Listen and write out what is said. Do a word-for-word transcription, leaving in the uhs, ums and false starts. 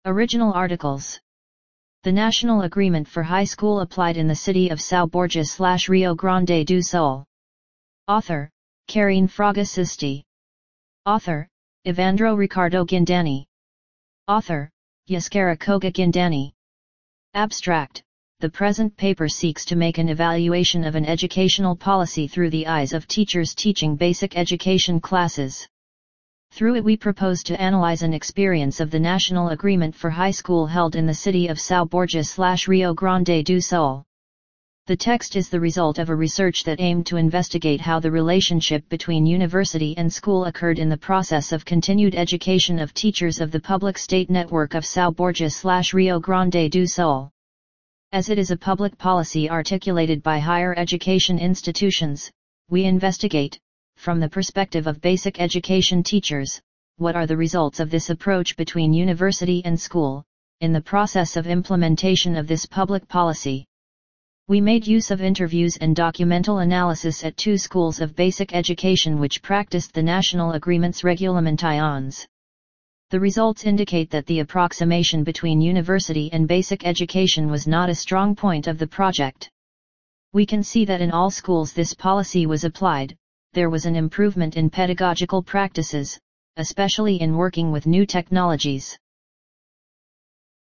Original articles. The National Agreement for High School applied in the city of São Borja/Rio Grande do Sul. Author, Karine Fraga Sisti. Author, Evandro Ricardo Guindani. Author, Yaskara Koga Guindani. Abstract. The present paper seeks to make an evaluation of an educational policy through the eyes of teachers teaching basic education classes. Through it we propose to analyze an experience of the National Agreement for High School held in the city of São Borja/Rio Grande do Sul. The text is the result of a research that aimed to investigate how the relationship between university and school occurred in the process of continued education of teachers of the public state network of São Borja/Rio Grande do Sul. As it is a public policy articulated by higher education institutions, we investigate, from the perspective of basic education teachers, what are the results of this approach between university and school, in the process of implementation of this public policy. We made use of interviews and documental analysis at two schools of basic education which practiced the National Agreement's regulamentations. The results indicate that the approximation between university and basic education was not a strong point of the project. We can see that in all schools this policy was applied. There was an improvement in pedagogical practices, especially in working with new technologies.